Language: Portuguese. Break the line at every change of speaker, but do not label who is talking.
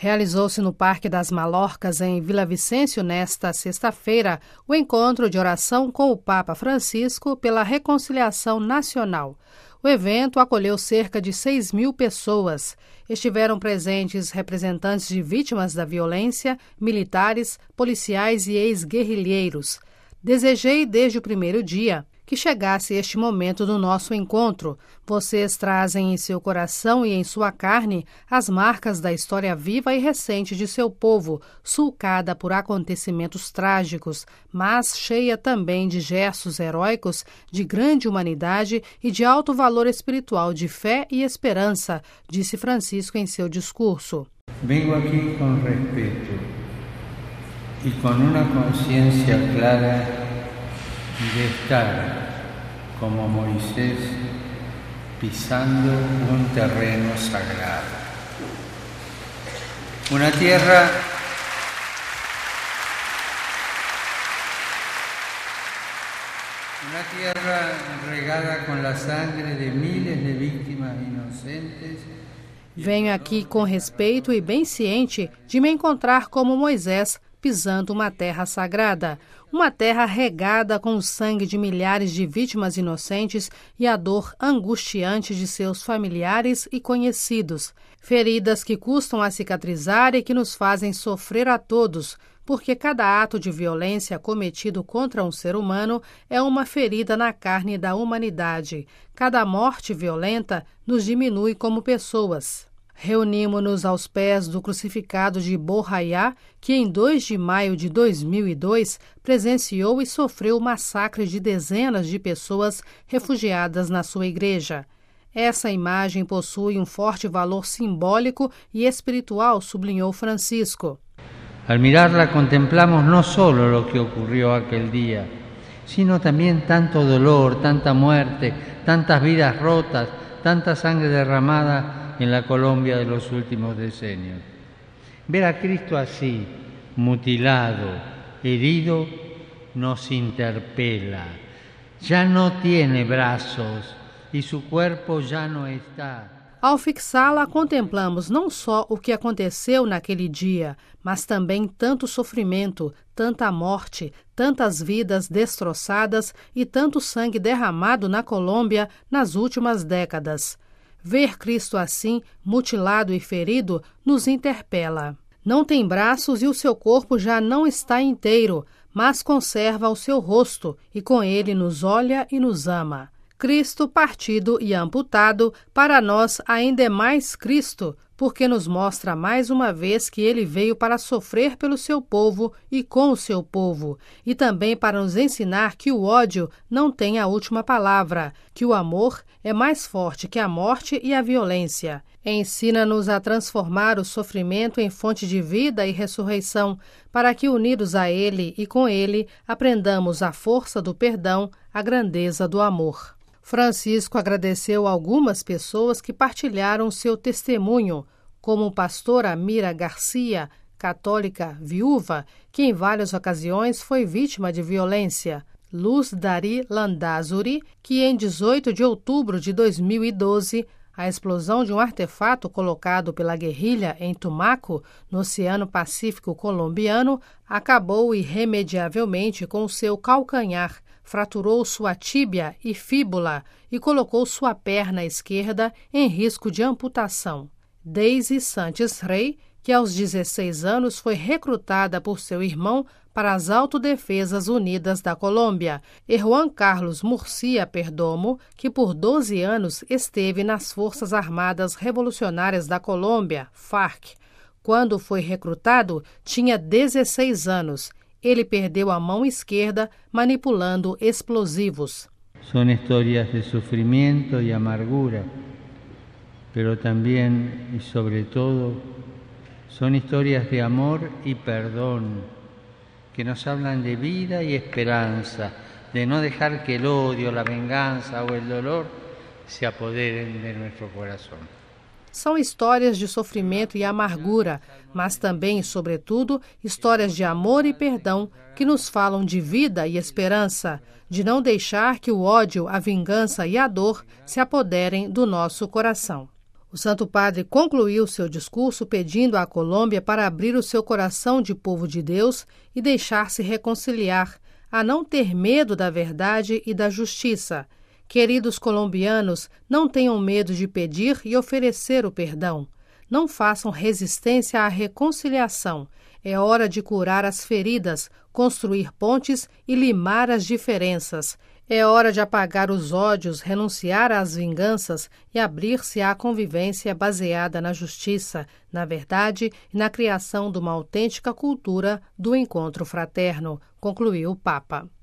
Realizou-se no Parque das Malorcas, em Vila Vicêncio, nesta sexta-feira, o encontro de oração com o Papa Francisco pela reconciliação nacional. O evento acolheu cerca de 6.000 pessoas. Estiveram presentes representantes de vítimas da violência, militares, policiais e ex-guerrilheiros. Desejei desde o primeiro dia que chegasse este momento do nosso encontro. Vocês trazem em seu coração e em sua carne as marcas da história viva e recente de seu povo, sulcada por acontecimentos trágicos, mas cheia também de gestos heróicos, de grande humanidade e de alto valor espiritual de fé e esperança, disse Francisco em seu discurso.
Vengo aqui com respeito e com uma consciência clara de estar, como Moisés, pisando un terreno sagrado. Una tierra regada con la sangre de miles de víctimas inocentes.
Venho aqui com respeito e bem ciente de me encontrar como Moisés, pisando uma terra sagrada, uma terra regada com o sangue de milhares de vítimas inocentes e a dor angustiante de seus familiares e conhecidos, feridas que custam a cicatrizar e que nos fazem sofrer a todos, porque cada ato de violência cometido contra um ser humano é uma ferida na carne da humanidade. Cada morte violenta nos diminui como pessoas. Reunimos-nos aos pés do crucificado de Borraiá, que em 2 de maio de 2002 presenciou e sofreu o massacre de dezenas de pessoas refugiadas na sua igreja. Essa imagem possui um forte valor simbólico e espiritual, sublinhou Francisco.
Al mirarla contemplamos no solo lo que ocurrió aquel día, sino también tanto dolor, tanta muerte, tantas vidas rotas, tanta sangre derramada en la Colombia de los últimos decenios. Ver a Cristo así, mutilado, herido, nos interpela. Ya no tiene brazos y su cuerpo ya no está.
Ao fixá-la, contemplamos não só o que aconteceu naquele dia, mas também tanto sofrimento, tanta morte, tantas vidas destroçadas e tanto sangue derramado na Colômbia nas últimas décadas. Ver Cristo assim, mutilado e ferido, nos interpela. Não tem braços e o seu corpo já não está inteiro, mas conserva o seu rosto e com ele nos olha e nos ama. Cristo partido e amputado, para nós ainda é mais Cristo, porque nos mostra mais uma vez que ele veio para sofrer pelo seu povo e com o seu povo, e também para nos ensinar que o ódio não tem a última palavra, que o amor é mais forte que a morte e a violência. Ensina-nos a transformar o sofrimento em fonte de vida e ressurreição, para que, unidos a ele e com ele, aprendamos a força do perdão, a grandeza do amor. Francisco agradeceu algumas pessoas que partilharam seu testemunho, como o pastor Amira Garcia, católica viúva, que em várias ocasiões foi vítima de violência, Luz Dari Landazuri, que em 18 de outubro de 2012, a explosão de um artefato colocado pela guerrilha em Tumaco, no Oceano Pacífico colombiano, acabou irremediavelmente com seu calcanhar, fraturou sua tíbia e fíbula e colocou sua perna esquerda em risco de amputação. Daisy Sanches Rey, que aos 16 anos foi recrutada por seu irmão para as Autodefesas Unidas da Colômbia, e Juan Carlos Murcia Perdomo, que por 12 anos esteve nas Forças Armadas Revolucionárias da Colômbia, FARC. Quando foi recrutado, tinha 16 anos. Ele perdeu a mão esquerda manipulando explosivos.
São histórias de sofrimento e amargura, pero também e sobretudo são histórias de amor e perdão, que nos hablan de vida y esperanza, de no dejar que el odio, la venganza o el dolor se apoderen de nuestro corazón.
São histórias de sofrimento e amargura, mas também e sobretudo histórias de amor e perdão que nos falam de vida e esperança, de não deixar que o ódio, a vingança e a dor se apoderem do nosso coração. O Santo Padre concluiu seu discurso pedindo à Colômbia para abrir o seu coração de povo de Deus e deixar-se reconciliar, a não ter medo da verdade e da justiça. Queridos colombianos, não tenham medo de pedir e oferecer o perdão. Não façam resistência à reconciliação. É hora de curar as feridas, construir pontes e limar as diferenças. É hora de apagar os ódios, renunciar às vinganças e abrir-se à convivência baseada na justiça, na verdade e na criação de uma autêntica cultura do encontro fraterno, concluiu o Papa.